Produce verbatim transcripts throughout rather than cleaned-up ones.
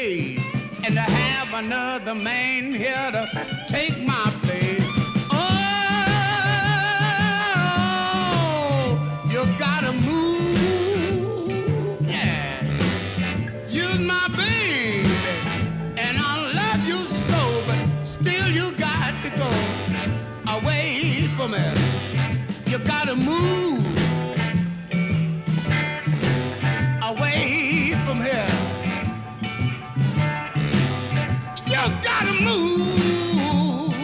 slave and to have another man here to take my place. Oh, you gotta move, yeah. You're my baby, and I love you so, but still you got to go away from it. You gotta move away from here. You gotta move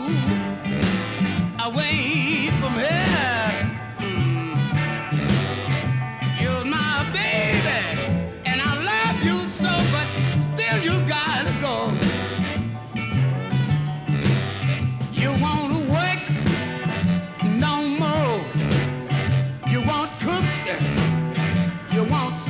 away from here. Mm. You're my baby, and I love you so, but still you gotta go. You wanna work no more. You want cook, you want